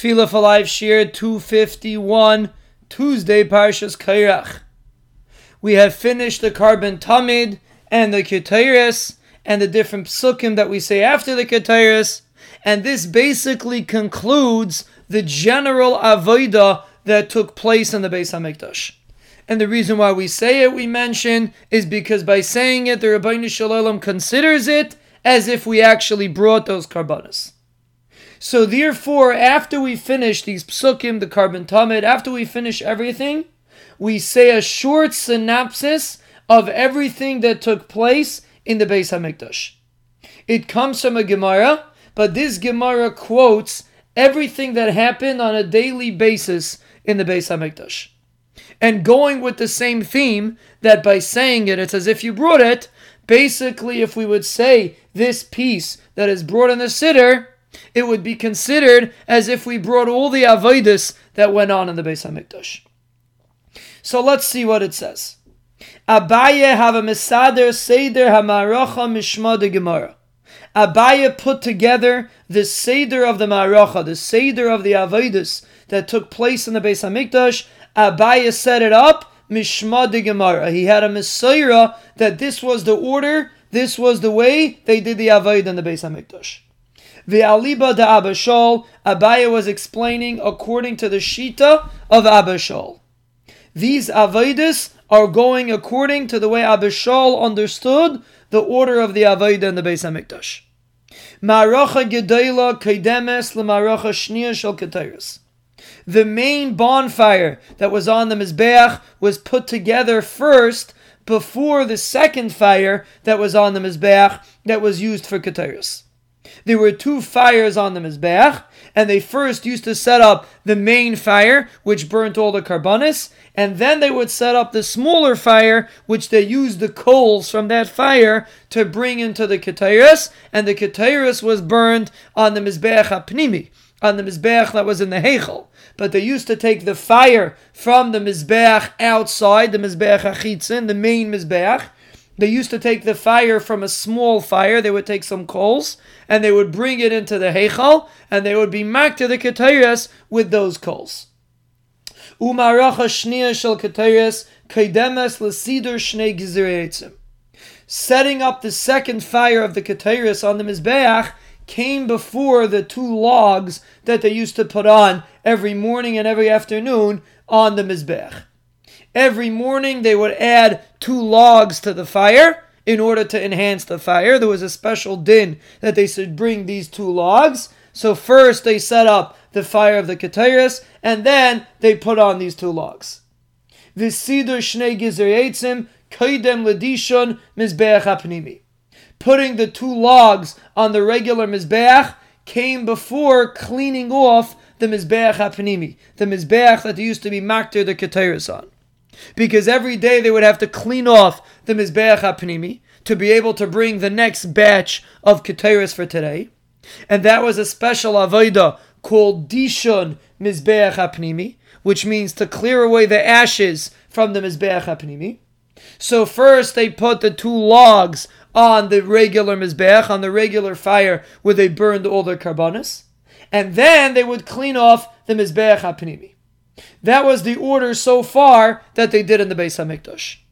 Tefillah for Life Shir 251, Tuesday, Parshas Kairach. We have finished the Karban Tamid and the Ketairis and the different psukim that we say after the Ketairis, and this basically concludes the general avodah that took place in the Beis HaMikdash. And the reason why we say it, we mention, is because by saying it, the Rabbeinu Shalom considers it as if we actually brought those karbanos. So therefore, after we finish these psukim, the Karban Tamid, after we finish everything, we say a short synopsis of everything that took place in the Beis HaMikdash. It comes from a Gemara, but this Gemara quotes everything that happened on a daily basis in the Beis HaMikdash. And going with the same theme, that by saying it, it's as if you brought it. Basically, if we would say this piece that is brought in the Siddur, it would be considered as if we brought all the avodas that went on in the Beis HaMikdash. So let's see what it says. Abaye have a mesader seder ha'maracha mishma de Gemara. Abaye put together the seder of the maracha, the seder of the avodas that took place in the Beis HaMikdash. Abaye set it up mishma de Gemara. He had a mesaira that this was the order, this was the way they did the avodah in the Beis HaMikdash. The Aliba de Abba Shaul, Abaye was explaining according to the Shita of Abba Shaul. These avodas are going according to the way Abba Shaul understood the order of the avodah in the Beis HaMikdash. Ma'aracha gedayla kaidemes l'ma'aracha shniya shel ketairos. The main bonfire that was on the Mizbeach was put together first before the second fire that was on the Mizbeach that was used for ketairos. There were two fires on the Mizbeach, and they first used to set up the main fire, which burnt all the karbanis, and then they would set up the smaller fire, which they used the coals from that fire to bring into the ketairos, and the ketairos was burned on the Mizbeach HaPnimi, on the Mizbeach that was in the Heichel. But they used to take the fire from the Mizbeach outside, the Mizbeach HaChitzin, the main Mizbeach. They used to take the fire from a small fire. They would take some coals and they would bring it into the Heichal, and they would be marked to the ketairos with those coals. Umaracha shniya shel ketairos kaidemes l'sidur shnei gizurei eitzim. Setting up the second fire of the ketairos on the Mizbeach came before the two logs that they used to put on every morning and every afternoon on the Mizbeach. Every morning they would add 2 logs to the fire in order to enhance the fire. There was a special din that they should bring these 2 logs. So first they set up the fire of the ketairos, and then they put on these 2 logs. V'sidur shnei gizurei eitzim kaidem l'dishon mizbeach hapnimi. Putting the 2 logs on the regular mizbeach came before cleaning off the mizbeach hapnimi, the mizbeach that used to be makter the ketairos on. Because every day they would have to clean off the Mizbeach HaPnimi to be able to bring the next batch of ketairos for today. And that was a special avodah called Dishon Mizbeach HaPnimi, which means to clear away the ashes from the Mizbeach HaPnimi. So first they put the 2 logs on the regular Mizbeach, on the regular fire where they burned all their karbanos. And then they would clean off the Mizbeach HaPnimi. That was the order so far that they did in the Beis HaMikdash.